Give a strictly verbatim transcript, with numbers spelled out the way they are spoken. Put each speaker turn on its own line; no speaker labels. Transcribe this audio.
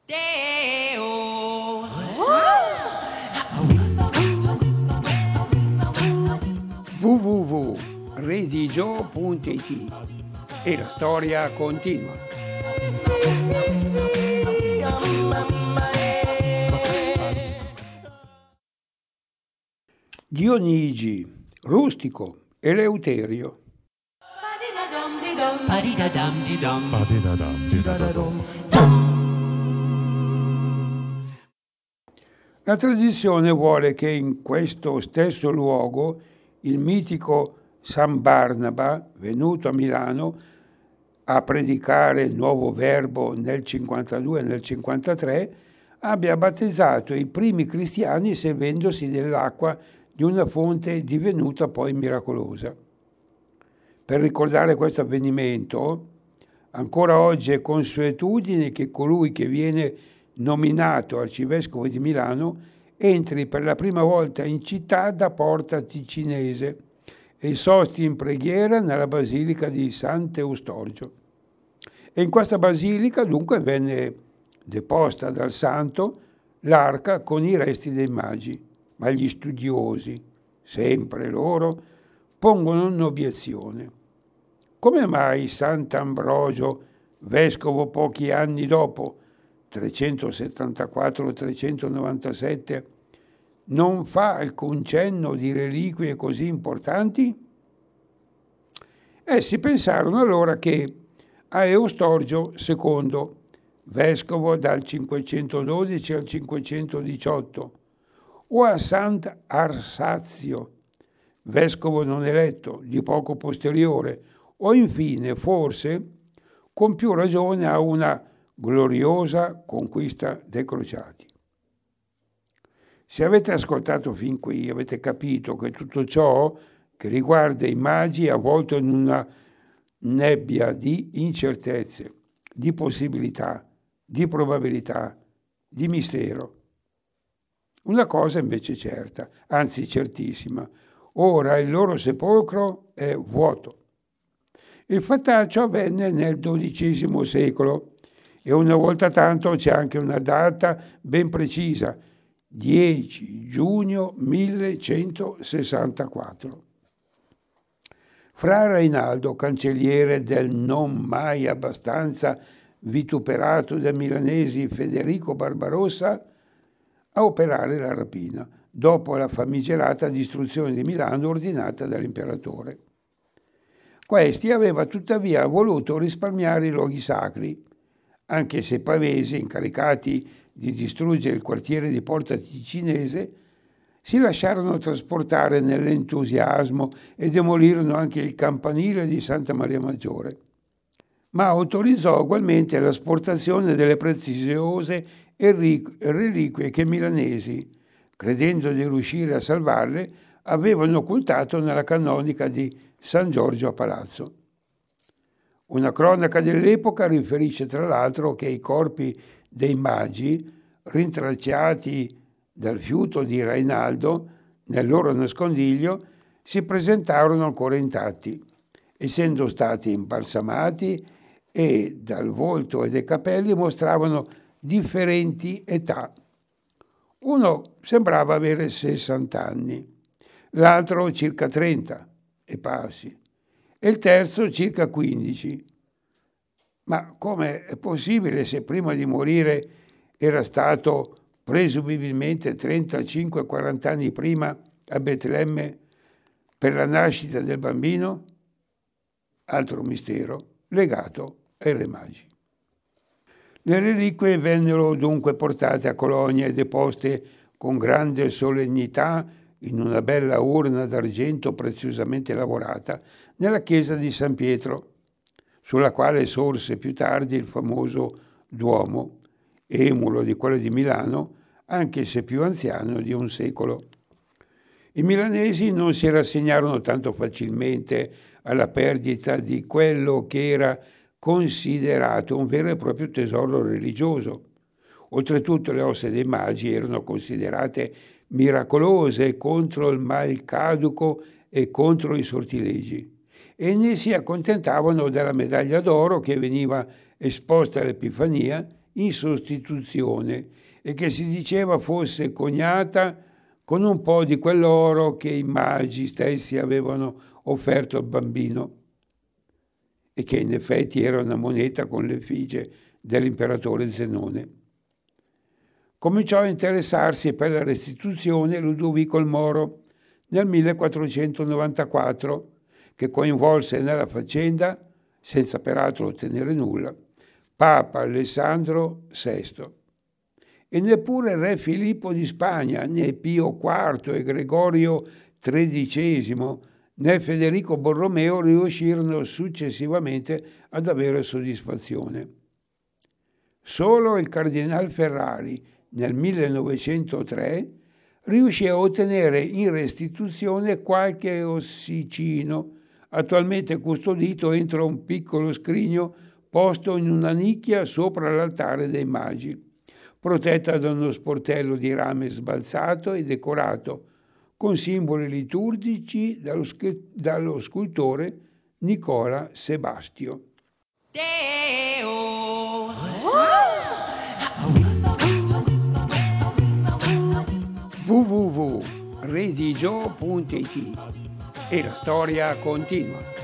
w w w punto redigio punto it e la storia continua. Dionigi, Rustico, Eleuterio. La tradizione vuole che in questo stesso luogo il mitico San Barnaba, venuto a Milano a predicare il nuovo verbo nel cinquantadue e nel cinquantatré, abbia battezzato i primi cristiani servendosi dell'acqua di una fonte divenuta poi miracolosa. Per ricordare questo avvenimento, ancora oggi è consuetudine che colui che viene nominato arcivescovo di Milano entri per la prima volta in città da Porta Ticinese e sosti in preghiera nella basilica di Sant'Eustorgio. E in questa basilica dunque venne deposta dal santo l'arca con i resti dei magi, ma gli studiosi, sempre loro, pongono un'obiezione. Come mai Sant'Ambrogio, vescovo pochi anni dopo, trecentosettantaquattro trecentonovantasette, non fa alcun cenno di reliquie così importanti? Essi pensarono allora che a Eustorgio secondo, vescovo dal cinquecentododici al cinquecentodiciotto, o a Sant'Arsazio, vescovo non eletto, di poco posteriore, o infine, forse, con più ragione a una gloriosa conquista dei crociati. Se avete ascoltato fin qui, avete capito che tutto ciò che riguarda i magi è avvolto in una nebbia di incertezze, di possibilità, di probabilità, di mistero. Una cosa invece è certa, anzi certissima: ora il loro sepolcro è vuoto. Il fattaccio avvenne nel dodicesimo secolo e una volta tanto c'è anche una data ben precisa, dieci giugno millecentosessantaquattro. Fra Rainaldo, cancelliere del non mai abbastanza vituperato dai milanesi Federico Barbarossa, a operare la rapina, dopo la famigerata distruzione di Milano ordinata dall'imperatore. Questi aveva tuttavia voluto risparmiare i luoghi sacri, anche se i pavesi, incaricati di distruggere il quartiere di Porta Ticinese, si lasciarono trasportare nell'entusiasmo e demolirono anche il campanile di Santa Maria Maggiore, ma autorizzò ugualmente l'asportazione delle preziose reliquie che i milanesi, credendo di riuscire a salvarle, avevano occultato nella canonica di San Giorgio a Palazzo. Una cronaca dell'epoca riferisce tra l'altro che i corpi dei magi, rintracciati dal fiuto di Rainaldo nel loro nascondiglio, si presentarono ancora intatti, essendo stati imbalsamati e dal volto e dai capelli mostravano differenti età. Uno sembrava avere sessanta anni, l'altro circa trenta e passi, e il terzo circa quindici. Ma come è possibile se prima di morire era stato presumibilmente trentacinque quaranta anni prima a Betlemme per la nascita del bambino? Altro mistero legato ai re magi. Le reliquie vennero dunque portate a Colonia e deposte con grande solennità in una bella urna d'argento preziosamente lavorata nella chiesa di San Pietro, sulla quale sorse più tardi il famoso Duomo, emulo di quello di Milano, anche se più anziano di un secolo. I milanesi non si rassegnarono tanto facilmente alla perdita di quello che era considerato un vero e proprio tesoro religioso. Oltretutto le ossa dei magi erano considerate miracolose contro il mal caduco e contro i sortilegi, e ne si accontentavano della medaglia d'oro che veniva esposta all'Epifania in sostituzione e che si diceva fosse coniata con un po' di quell'oro che i magi stessi avevano offerto al bambino e che in effetti era una moneta con l'effigie dell'imperatore Zenone. Cominciò a interessarsi per la restituzione Ludovico il Moro nel millequattrocentonovantaquattro, che coinvolse nella faccenda, senza peraltro ottenere nulla, Papa Alessandro sesto. E neppure re Filippo di Spagna, né Pio quarto e Gregorio tredicesimo, né Federico Borromeo riuscirono successivamente ad avere soddisfazione. Solo il cardinal Ferrari nel millenovecentotre riuscì a ottenere in restituzione qualche ossicino, attualmente custodito entro un piccolo scrigno posto in una nicchia sopra l'altare dei Magi, protetta da uno sportello di rame sbalzato e decorato con simboli liturgici dallo, dallo scultore Nicola Sebastio. w w w punto redigio punto it e la storia continua.